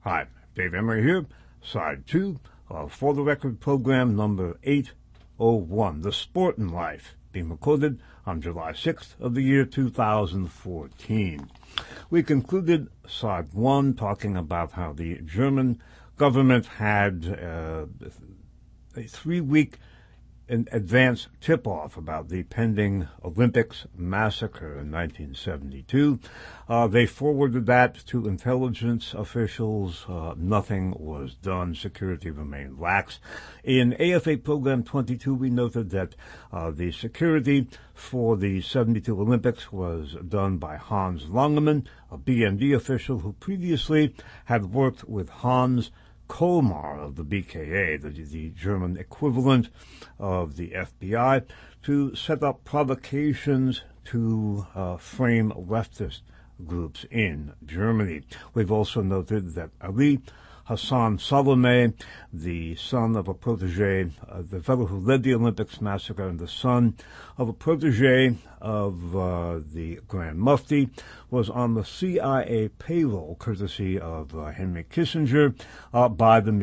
Hi, Dave Emery here, side 2 of For the Record program number 801, The Sport in Life, being recorded on July 6th of the year 2014. We concluded side 1 talking about how the German government had a 3-week an advance tip-off about the pending Olympics massacre in 1972. They forwarded that to intelligence officials. Nothing was done. Security remained lax. In AFA Program 22, we noted that the security for the 72 Olympics was done by Hans Langemann, a BND official who previously had worked with Hans Colmar of the BKA, the German equivalent of the FBI, to set up provocations to frame leftist groups in Germany. We've also noted that Ali Hassan Salome, the son of a protege, the fellow who led the Olympics massacre, and the son of a protege of the Grand Mufti, was on the CIA payroll, courtesy of Henry Kissinger, by the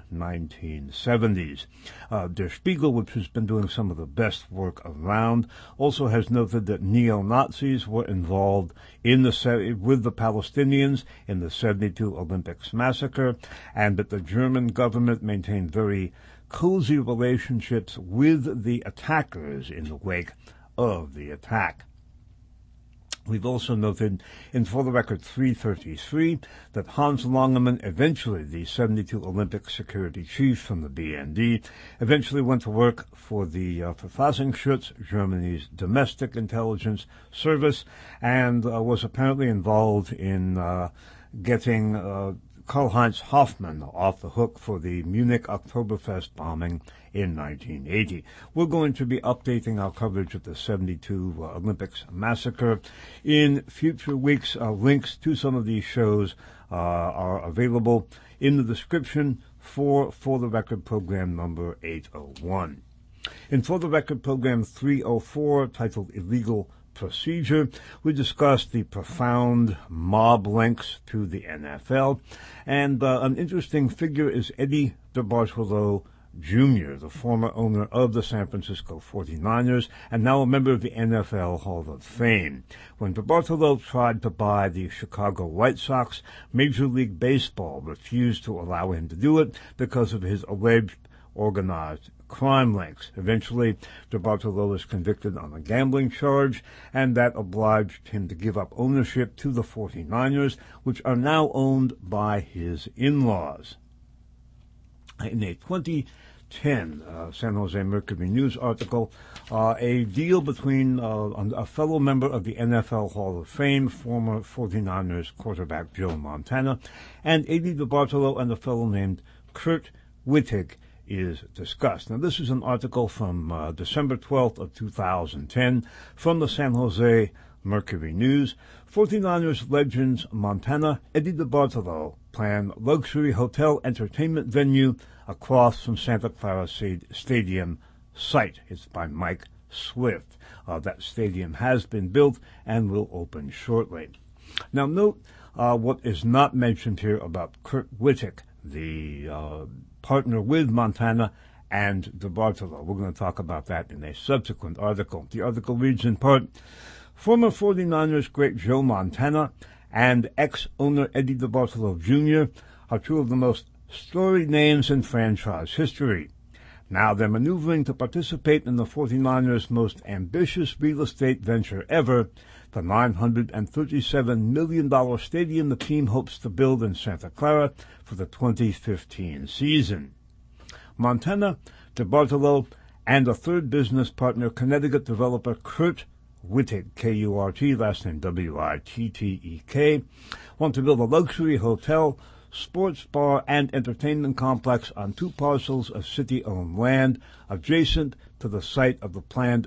mid-1970s. Der Spiegel, which has been doing some of the best work around, also has noted that neo-Nazis were involved with the Palestinians in the 72 Olympics massacre, and that the German government maintained very cozy relationships with the attackers in the wake of the attack. We've also noted in For the Record 333 that Hans Langemann, eventually the 72 Olympic security chief from the BND, eventually went to work for the Verfassungsschutz, Germany's domestic intelligence service, and was apparently involved in getting Karl-Heinz Hoffmann off the hook for the Munich Oktoberfest bombing in 1980. We're going to be updating our coverage of the 72 Olympics massacre in future weeks. Links to some of these shows are available in the description for the Record program number 801. In For the Record program 304, titled Illegal Procedure, we discussed the profound mob links to the NFL, and an interesting figure is Eddie DeBartolo Jr., the former owner of the San Francisco 49ers and now a member of the NFL Hall of Fame. When DeBartolo tried to buy the Chicago White Sox, Major League Baseball refused to allow him to do it because of his alleged organized crime links. Eventually, DeBartolo was convicted on a gambling charge, and that obliged him to give up ownership to the 49ers, which are now owned by his in-laws. In a 2010 San Jose Mercury News article, a deal between a fellow member of the NFL Hall of Fame, former 49ers quarterback Joe Montana, and Eddie DeBartolo and a fellow named Kurt Wittig is discussed. Now, this is an article from December 12th of 2010 from the San Jose Mercury News. 49ers legends Montana, Eddie DeBartolo plan luxury hotel entertainment venue across from Santa Clara Stadium site. It's by Mike Swift. That stadium has been built and will open shortly. Now, note what is not mentioned here about Kurt Wittig, the partner with Montana and DeBartolo. We're going to talk about that in a subsequent article. The article reads in part, former 49ers great Joe Montana and ex-owner Eddie DeBartolo Jr. are two of the most storied names in franchise history. Now they're maneuvering to participate in the 49ers' most ambitious real estate venture ever, the $937 million stadium the team hopes to build in Santa Clara for the 2015 season. Montana, DeBartolo, and a third business partner, Connecticut developer Kurt Wittig, K-U-R-T, last name W-I-T-T-E-K, want to build a luxury hotel, sports bar, and entertainment complex on 2 parcels of city-owned land adjacent to the site of the planned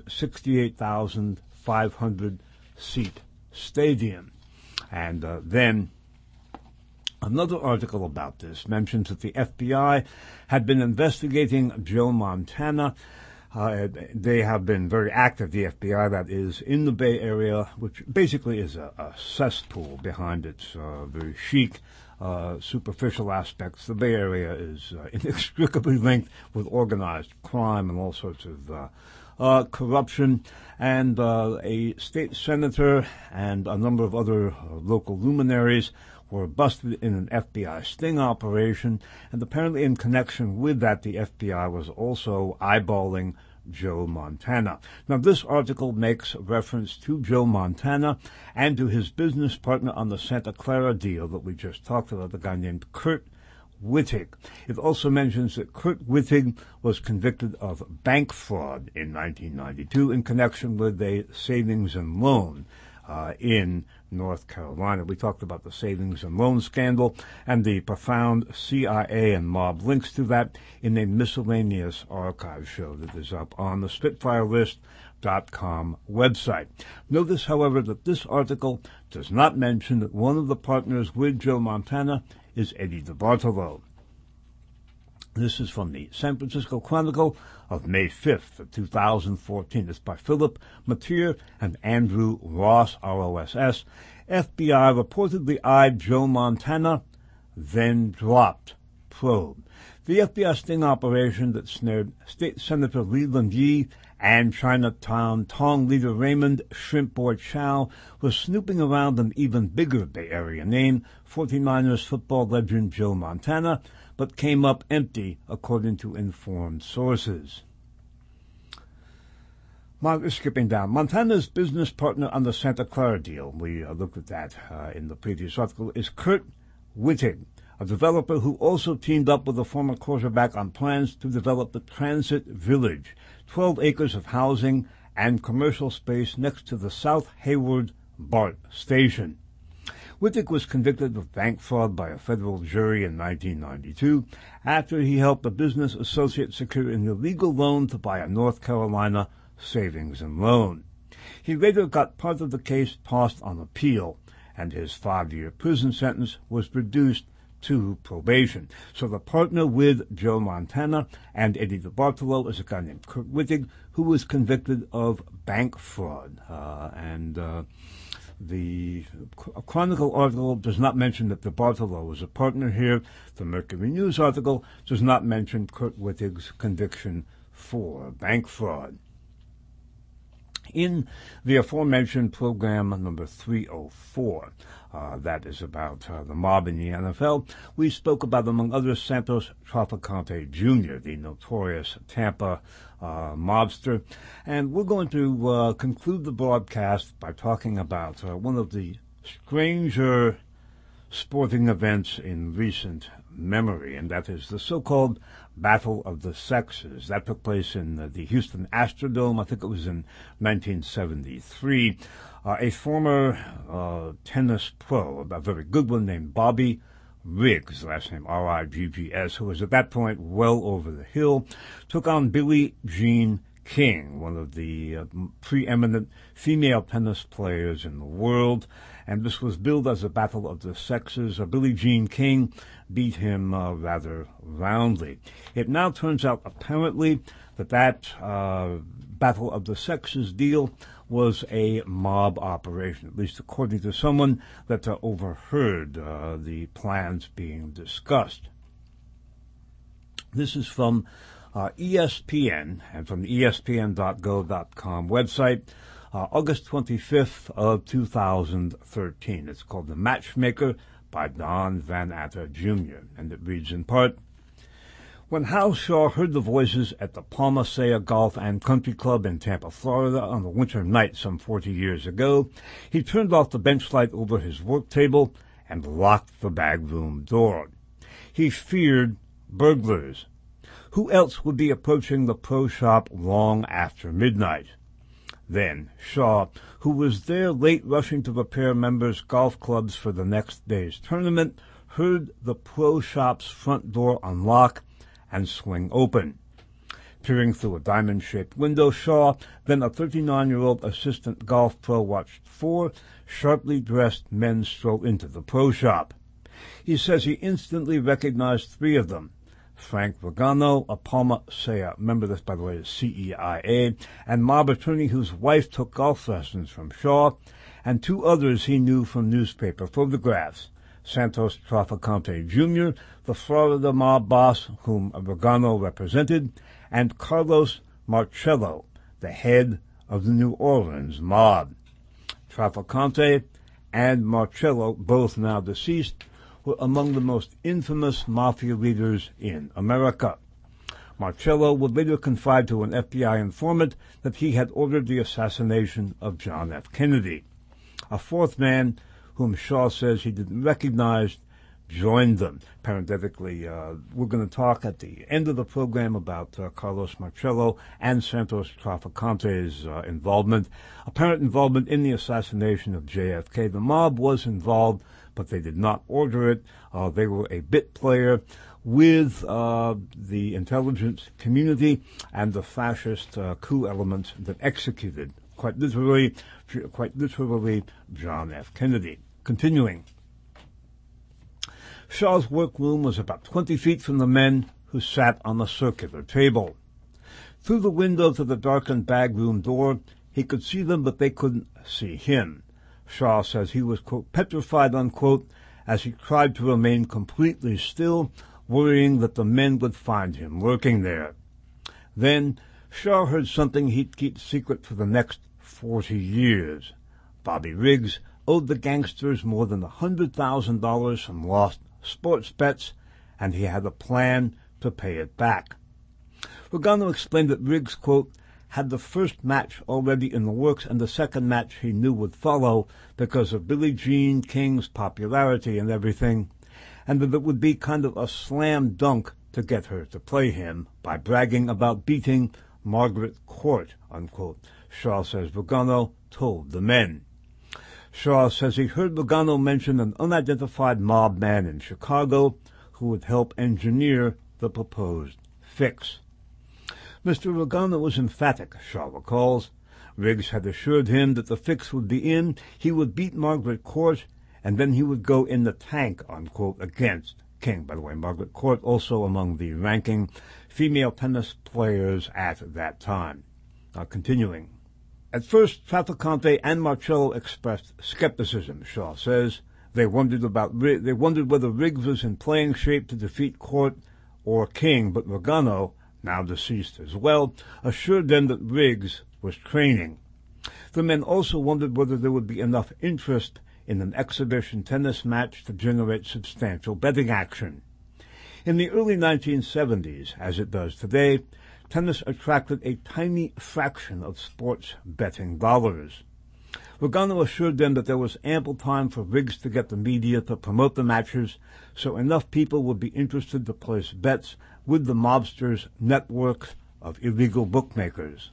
68,500-seat stadium. And then another article about this mentions that the FBI had been investigating Joe Montana. They have been very active, the FBI, that is, in the Bay Area, which basically is a cesspool behind its very chic superficial aspects. The Bay Area is inextricably linked with organized crime and all sorts of corruption, and a state senator and a number of other local luminaries were busted in an FBI sting operation, and apparently in connection with that, the FBI was also eyeballing Joe Montana. Now, this article makes reference to Joe Montana and to his business partner on the Santa Clara deal that we just talked about, the guy named Kurt Wittig. It also mentions that Kurt Wittig was convicted of bank fraud in 1992 in connection with a savings and loan in North Carolina. We talked about the savings and loan scandal and the profound CIA and mob links to that in a miscellaneous archive show that is up on the SpitfireList.com website. Notice, however, that this article does not mention that one of the partners with Joe Montana is Eddie DeBartolo. This is from the San Francisco Chronicle of May 5th of 2014. It's by Philip Mateer and Andrew Ross, R-O-S-S. FBI reportedly eyed Joe Montana, then dropped probe. The FBI sting operation that snared State Senator Leland Yee and Chinatown Tong leader Raymond Shrimpboard Chow was snooping around an even bigger Bay Area name, 49ers football legend Joe Montana, but came up empty, according to informed sources. Skipping down, Montana's business partner on the Santa Clara deal, we looked at that in the previous article, is Kurt Wittig, a developer who also teamed up with a former quarterback on plans to develop the Transit Village, 12 acres of housing and commercial space next to the South Hayward BART station. Wittig was convicted of bank fraud by a federal jury in 1992 after he helped a business associate secure an illegal loan to buy a North Carolina savings and loan. He later got part of the case tossed on appeal, and his 5-year prison sentence was reduced to probation. So the partner with Joe Montana and Eddie DeBartolo is a guy named Kurt Wittig, who was convicted of bank fraud. The Chronicle article does not mention that DeBartolo was a partner here. The Mercury News article does not mention Kurt Wittig's conviction for bank fraud. In the aforementioned program number 304, that is about the mob in the NFL, we spoke about, among others, Santos Trafficante Jr., the notorious Tampa mobster. And we're going to conclude the broadcast by talking about one of the stranger sporting events in recent memory, and that is the so-called Battle of the Sexes. That took place in the Houston Astrodome. I think it was in 1973. A former tennis pro, a very good one, named Bobby Riggs, last name R-I-G-G-S, who was at that point well over the hill, took on Billie Jean King, one of the preeminent female tennis players in the world, and this was billed as a battle of the sexes. Billie Jean King beat him rather roundly. It now turns out, apparently, that battle of the sexes deal was a mob operation, at least according to someone that overheard the plans being discussed. This is from ESPN, and from the ESPN.go.com website, August 25th of 2013. It's called The Matchmaker by Don Van Atta Jr., and it reads in part, when Hal Shaw heard the voices at the Palma Sea Golf and Country Club in Tampa, Florida on a winter night some 40 years ago, he turned off the bench light over his work table and locked the bag room door. He feared burglars. Who else would be approaching the pro shop long after midnight? Then Shaw, who was there late rushing to prepare members' golf clubs for the next day's tournament, heard the pro shop's front door unlock and swing open. Peering through a diamond-shaped window, Shaw, then a 39-year-old assistant golf pro, watched 4 sharply dressed men stroll into the pro shop. He says he instantly recognized 3 of them: Frank Regano, a Palma Sea member, this by the way is CEIA, and mob attorney whose wife took golf lessons from Shaw, and 2 others he knew from newspaper photographs: Santos Trafficante Jr., the Florida mob boss whom Regano represented, and Carlos Marcello, the head of the New Orleans mob. Trafficante and Marcello, both now deceased, were among the most infamous mafia leaders in America. Marcello would later confide to an FBI informant that he had ordered the assassination of John F. Kennedy. A fourth man, whom Shaw says he didn't recognize, joined them. Parenthetically, we're going to talk at the end of the program about Carlos Marcello and Santos Traficante's apparent involvement in the assassination of JFK. The mob was involved, but they did not order it. They were a bit player with the intelligence community and the fascist coup elements that executed, quite literally, John F. Kennedy. Continuing. Shaw's workroom was about 20 feet from the men who sat on the circular table. Through the window to the darkened backroom door, he could see them, but they couldn't see him. Shaw says he was, quote, petrified, unquote, as he tried to remain completely still, worrying that the men would find him lurking there. Then Shaw heard something he'd keep secret for the next 40 years. Bobby Riggs owed the gangsters more than $100,000 from lost sports bets, and he had a plan to pay it back. Regano explained that Riggs, quote, had the first match already in the works, and the second match he knew would follow because of Billie Jean King's popularity and everything, and that it would be kind of a slam dunk to get her to play him by bragging about beating Margaret Court, unquote. Shaw says Regano told the men. Shaw says he heard Regano mention an unidentified mob man in Chicago who would help engineer the proposed fix. Mr. Regano was emphatic, Shaw recalls. Riggs had assured him that the fix would be in, he would beat Margaret Court, and then he would go in the tank, unquote, against King. By the way, Margaret Court also among the ranking female tennis players at that time. Continuing. At first, Trafficante and Marcello expressed skepticism, Shaw says. They wondered whether Riggs was in playing shape to defeat Court or King, but Regano, now deceased as well, assured them that Riggs was training. The men also wondered whether there would be enough interest in an exhibition tennis match to generate substantial betting action. In the early 1970s, as it does today, tennis attracted a tiny fraction of sports betting dollars. Regano assured them that there was ample time for Riggs to get the media to promote the matches, so enough people would be interested to place bets with the mobsters' network of illegal bookmakers.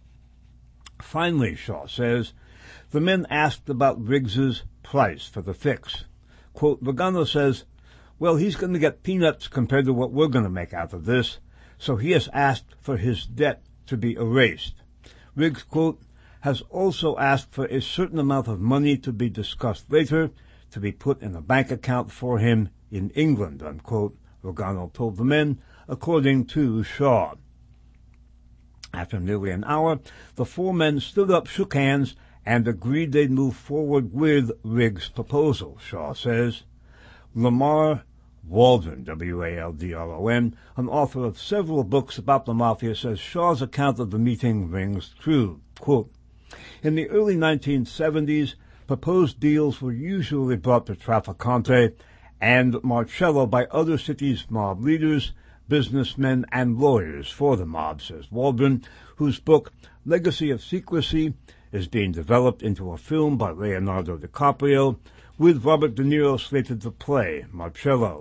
Finally, Shaw says, the men asked about Riggs's price for the fix. Quote, Regano says, well, he's going to get peanuts compared to what we're going to make out of this, so he has asked for his debt to be erased. Riggs, quote, has also asked for a certain amount of money to be discussed later, to be put in a bank account for him in England, unquote, Regano told the men, according to Shaw. After nearly an hour, the four men stood up, shook hands, and agreed they'd move forward with Riggs' proposal, Shaw says. Lamar Waldron, W-A-L-D-R-O-N, an author of several books about the Mafia, says Shaw's account of the meeting rings true. Quote, in the early 1970s, proposed deals were usually brought to Trafficante and Marcello by other cities' mob leaders, businessmen, and lawyers for the mob, says Waldron, whose book, Legacy of Secrecy, is being developed into a film by Leonardo DiCaprio, with Robert De Niro slated to play Marcello.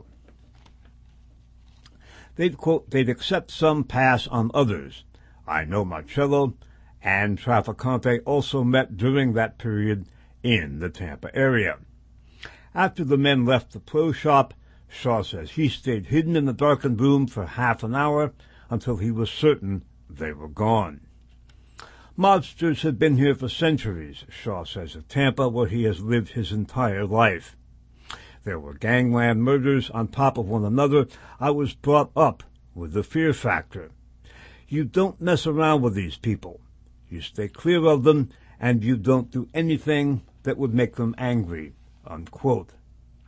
They'd accept some, pass on others. I know Marcello and Trafficante also met during that period in the Tampa area. After the men left the pro shop, Shaw says he stayed hidden in the darkened room for half an hour until he was certain they were gone. Mobsters have been here for centuries, Shaw says of Tampa, where he has lived his entire life. There were gangland murders on top of one another. I was brought up with the fear factor. You don't mess around with these people. You stay clear of them, and you don't do anything that would make them angry, unquote.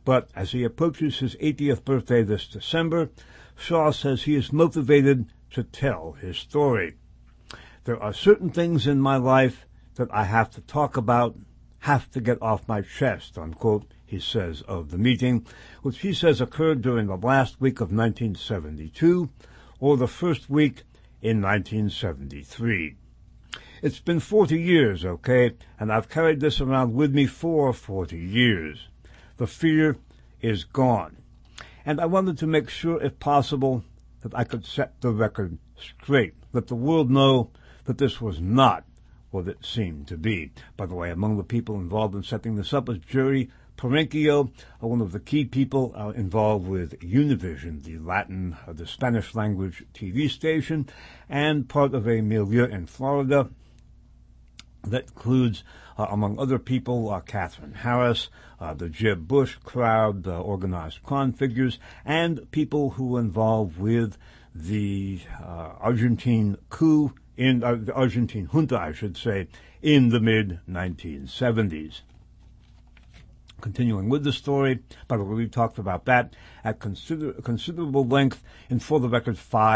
But as he approaches his 80th birthday this December, Shaw says he is motivated to tell his story. There are certain things in my life that I have to talk about, have to get off my chest, unquote, he says of the meeting, which he says occurred during the last week of 1972 or the first week in 1973. It's been 40 years, okay, and I've carried this around with me for 40 years. The fear is gone. And I wanted to make sure, if possible, that I could set the record straight, let the world know that this was not what it seemed to be. By the way, among the people involved in setting this up was Jerry Perenchio, one of the key people involved with Univision, the Spanish language TV station, and part of a milieu in Florida that includes, among other people, Catherine Harris, the Jeb Bush crowd, organized crime figures, and people who were involved with the Argentine coup, the Argentine junta, I should say, in the mid-1970s. Continuing with the story, by the way, we talked about that at considerable length in For the Record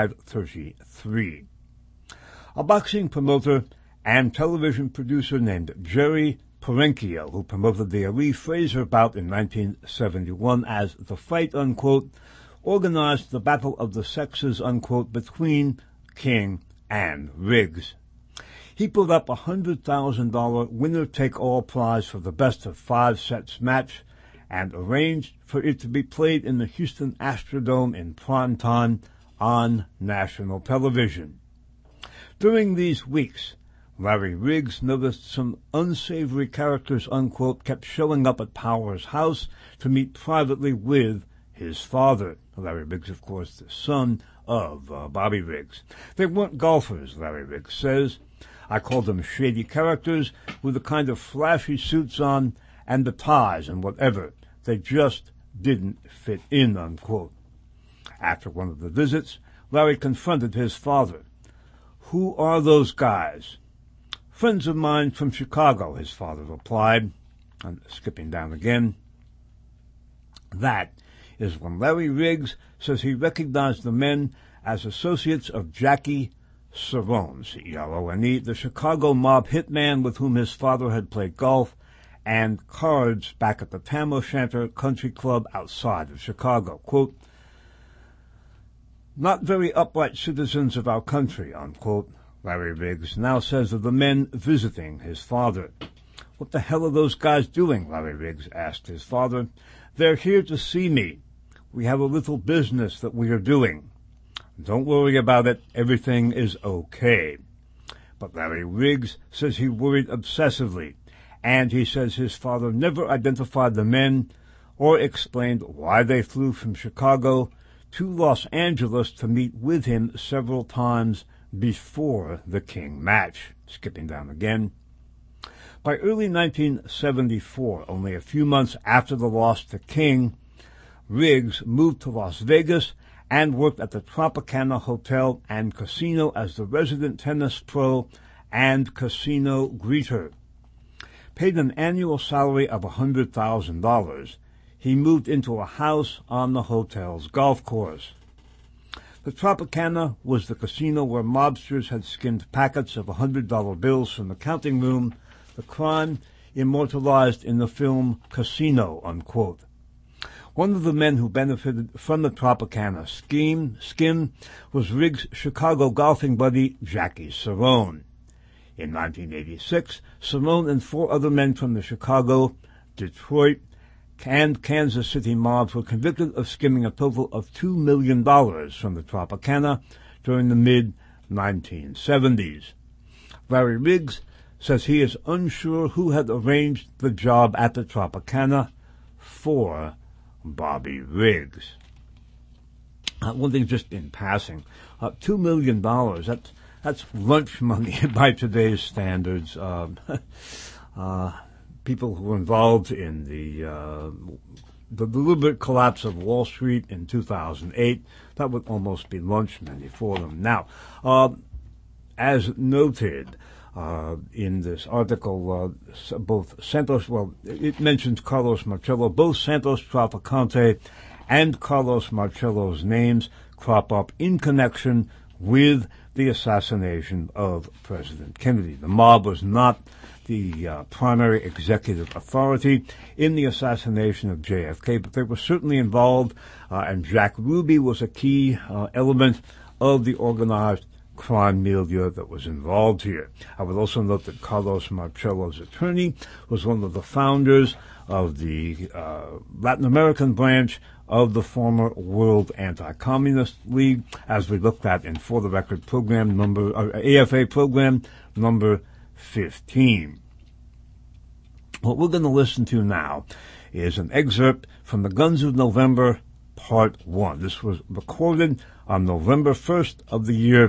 533. A boxing promoter and television producer named Jerry Perenchio, who promoted the Ali Frazier bout in 1971 as the fight, unquote, organized the battle of the sexes, unquote, between King and Riggs. He put up a $100,000 winner-take-all prize for the best-of-5 sets match and arranged for it to be played in the Houston Astrodome in prime time on national television. During these weeks, Larry Riggs noticed some unsavory characters, unquote, kept showing up at Power's house to meet privately with his father. Larry Riggs, of course, the son of Bobby Riggs. They weren't golfers, Larry Riggs says. I called them shady characters with the kind of flashy suits on and the ties and whatever. They just didn't fit in, unquote. After one of the visits, Larry confronted his father. Who are those guys? Friends of mine from Chicago, his father replied. I'm skipping down again. That is when Larry Riggs says he recognized the men as associates of Jackie Cerrone, C-E-R-O-N-E, the Chicago mob hitman with whom his father had played golf and cards back at the Tam O'Shanter Country Club outside of Chicago. Quote, not very upright citizens of our country, unquote, Larry Riggs now says of the men visiting his father. What the hell are those guys doing? Larry Riggs asked his father. They're here to see me. We have a little business that we are doing. Don't worry about it. Everything is okay. But Larry Riggs says he worried obsessively, and he says his father never identified the men or explained why they flew from Chicago to Los Angeles to meet with him several times before the King match. Skipping down again. By early 1974, only a few months after the loss to King, Riggs moved to Las Vegas and worked at the Tropicana Hotel and Casino as the resident tennis pro and casino greeter. Paid an annual salary of $100,000, he moved into a house on the hotel's golf course. The Tropicana was the casino where mobsters had skimmed packets of $100 bills from the counting room, the crime immortalized in the film Casino, unquote. One of the men who benefited from the Tropicana scheme was Riggs' Chicago golfing buddy, Jackie Cerrone. In 1986, Cerrone and 4 other men from the Chicago, Detroit, and Kansas City mobs were convicted of skimming a total of $2 million from the Tropicana during the mid-1970s. Larry Riggs says he is unsure who had arranged the job at the Tropicana for Bobby Riggs. One thing just in passing, $2 million, that's lunch money by today's standards. People who were involved in the deliberate collapse of Wall Street in 2008, that would almost be lunch money for them. Now, as noted, in this article, both Santos, it mentions Carlos Marcello, both Santos Trafficante and Carlos Marcello's names crop up in connection with the assassination of President Kennedy. The mob was not the primary executive authority in the assassination of JFK, but they were certainly involved, and Jack Ruby was a key element of the organized crime milieu that was involved here. I would also note that Carlos Marcello's attorney was one of the founders of the Latin American branch of the former World Anti-Communist League, as we looked at in For the Record program AFA program number 15. What we're going to listen to now is an excerpt from The Guns of November, Part 1. This was recorded on November 1st of the year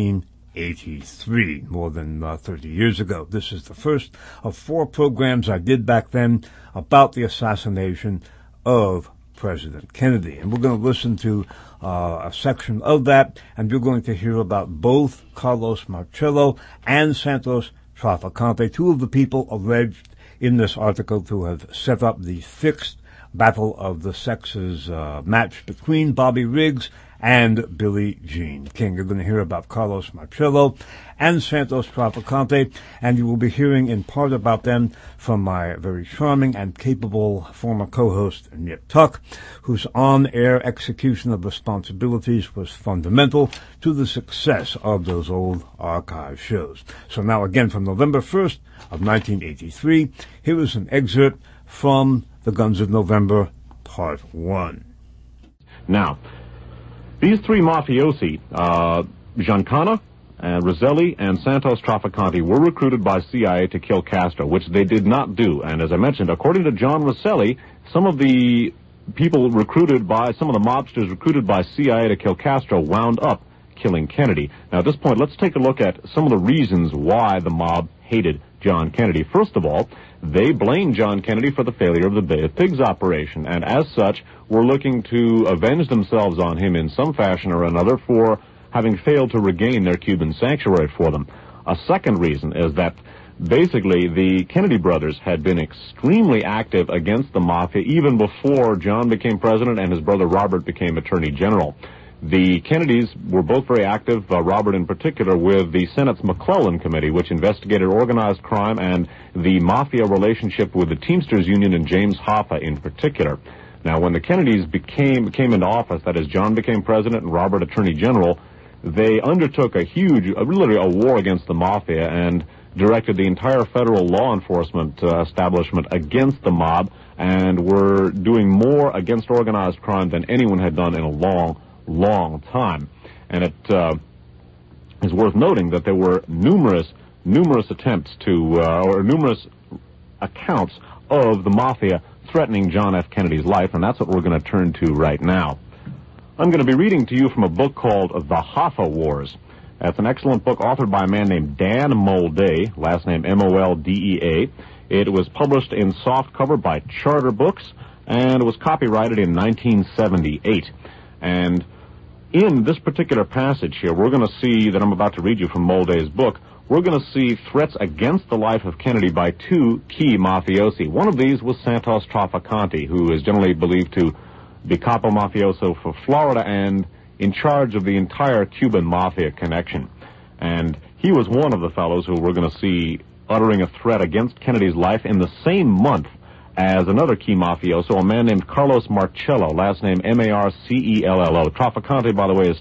1983, more than 30 years ago. This is the first of 4 programs I did back then about the assassination of President Kennedy. And we're going to listen to a section of that, and you're going to hear about both Carlos Marcello and Santos Trafficante, 2 of the people alleged in this article to have set up the fixed battle of the sexes match between Bobby Riggs and Billie Jean King. You're going to hear about Carlos Marcello and Santos Trafficante, and you will be hearing in part about them from my very charming and capable former co-host, Nip Tuck, whose on-air execution of responsibilities was fundamental to the success of those old archive shows. So now again, from November 1st of 1983, here is an excerpt from The Guns of November, Part 1. Now, these 3 mafiosi, Giancana, Roselli, and Santos Trafficante, were recruited by CIA to kill Castro, which they did not do. And as I mentioned, according to John Roselli, some of the mobsters recruited by CIA to kill Castro wound up killing Kennedy. Now, at this point, let's take a look at some of the reasons why the mob hated John Kennedy. First of all, they blamed John Kennedy for the failure of the Bay of Pigs operation, and as such, were looking to avenge themselves on him in some fashion or another for having failed to regain their Cuban sanctuary for them. A second reason is that basically the Kennedy brothers had been extremely active against the mafia even before John became president and his brother Robert became Attorney General. The Kennedys were both very active, Robert in particular, with the Senate's McClellan Committee, which investigated organized crime and the mafia relationship with the Teamsters Union and James Hoffa in particular. Now, when the Kennedys came into office, that is, John became president and Robert Attorney General, they undertook literally a war against the mafia and directed the entire federal law enforcement establishment against the mob and were doing more against organized crime than anyone had done in a long time. And it is worth noting that there were numerous attempts or numerous accounts of the mafia threatening John F. Kennedy's life, and that's what we're going to turn to right now. I'm going to be reading to you from a book called The Hoffa Wars. That's an excellent book authored by a man named Dan Moldea, last name Moldea. It was published in softcover by Charter Books, and it was copyrighted in 1978. And in this particular passage here, we're going to see that I'm about to read you from Moldea's book. We're going to see threats against the life of Kennedy by 2 key mafiosi. One of these was Santos Trafficante, who is generally believed to be capo mafioso for Florida and in charge of the entire Cuban mafia connection. And he was one of the fellows who we're going to see uttering a threat against Kennedy's life in the same month as another key mafioso, a man named Carlos Marcello, last name Marcello. Trafficante, by the way, is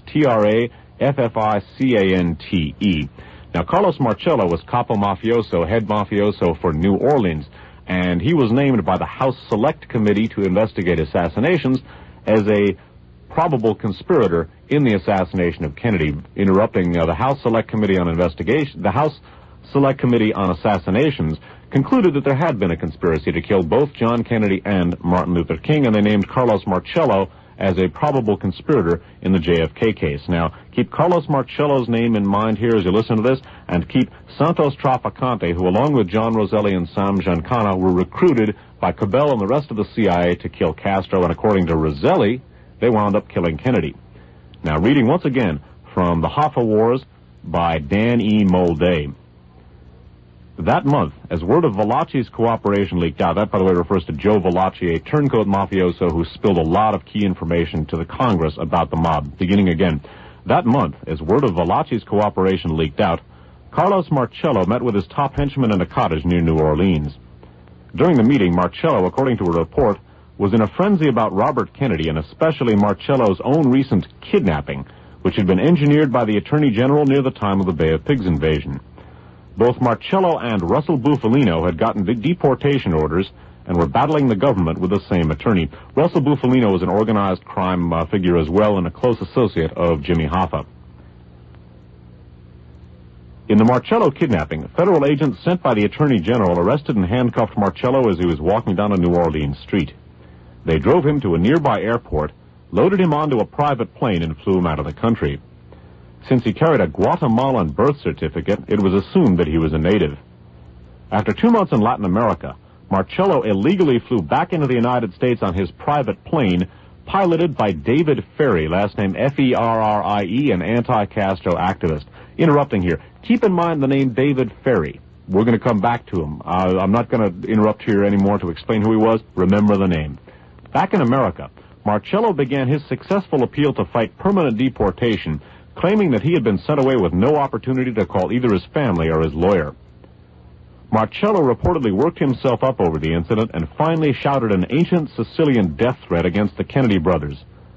Trafficante. Now, Carlos Marcello was capo mafioso, head mafioso for New Orleans, and he was named by the House Select Committee to investigate assassinations as a probable conspirator in the assassination of Kennedy, interrupting the House Select Committee on Investigation. The House Select Committee on Assassinations concluded that there had been a conspiracy to kill both John Kennedy and Martin Luther King, and they named Carlos Marcello as a probable conspirator in the JFK case. Now, keep Carlos Marcello's name in mind here as you listen to this, and keep Santos Trafficante, who along with John Roselli and Sam Giancana were recruited by Cabell and the rest of the CIA to kill Castro, and according to Roselli, they wound up killing Kennedy. Now, reading once again from The Hoffa Wars by Dan E. Moldea. That month, as word of Valachi's cooperation leaked out, that, by the way, refers to Joe Valachi, a turncoat mafioso who spilled a lot of key information to the Congress about the mob. Beginning again. That month, as word of Valachi's cooperation leaked out, Carlos Marcello met with his top henchman in a cottage near New Orleans. During the meeting, Marcello, according to a report, was in a frenzy about Robert Kennedy and especially Marcello's own recent kidnapping, which had been engineered by the Attorney General near the time of the Bay of Pigs invasion. Both Marcello and Russell Bufalino had gotten deportation orders and were battling the government with the same attorney. Russell Bufalino was an organized crime figure as well and a close associate of Jimmy Hoffa. In the Marcello kidnapping, federal agents sent by the Attorney General arrested and handcuffed Marcello as he was walking down a New Orleans street. They drove him to a nearby airport, loaded him onto a private plane, and flew him out of the country. Since he carried a Guatemalan birth certificate, it was assumed that he was a native. After 2 months in Latin America, Marcello illegally flew back into the United States on his private plane, piloted by David Ferrie, last name F-E-R-R-I-E, an anti-Castro activist. Interrupting here. Keep in mind the name David Ferrie. We're going to come back to him. I'm not going to interrupt here anymore to explain who he was. Remember the name. Back in America, Marcello began his successful appeal to fight permanent deportation, claiming that he had been sent away with no opportunity to call either his family or his lawyer. Marcello reportedly worked himself up over the incident and finally shouted an ancient Sicilian death threat against the Kennedy brothers.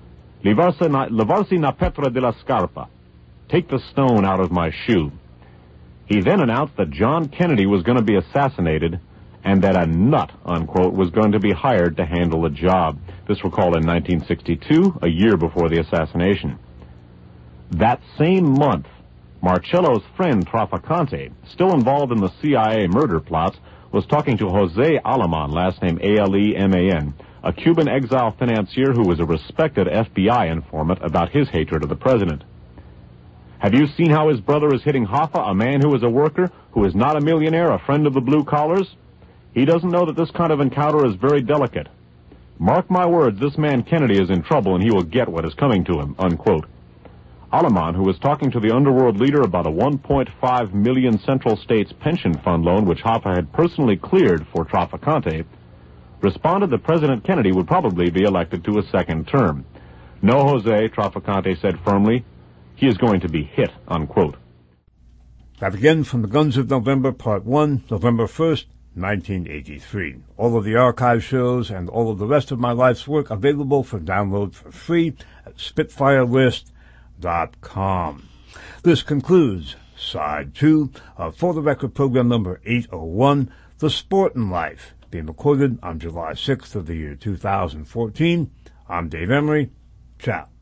Levarsi na Petra de la Scarpa. Take the stone out of my shoe. He then announced that John Kennedy was going to be assassinated and that a nut, unquote, was going to be hired to handle the job. This recalled in 1962, a year before the assassination. That same month, Marcello's friend Trafficante, still involved in the CIA murder plots, was talking to Jose Aleman, last name A-L-E-M-A-N, a Cuban exile financier who was a respected FBI informant, about his hatred of the president. Have you seen how his brother is hitting Hoffa, a man who is a worker, who is not a millionaire, a friend of the blue collars? He doesn't know that this kind of encounter is very delicate. Mark my words, this man Kennedy is in trouble and he will get what is coming to him, unquote. Aleman, who was talking to the underworld leader about a $1.5 million Central States pension fund loan which Hoffa had personally cleared for Trafficante, responded that President Kennedy would probably be elected to a second term. No, Jose, Trafficante said firmly, he is going to be hit, unquote. That again from The Guns of November, Part 1, November 1st, 1983. All of the archive shows and all of the rest of my life's work available for download for free at SpitfireList.com. This concludes Side 2 of For the Record program number 801, The Sport in Life, being recorded on July 6th of the year 2014. I'm Dave Emery. Ciao.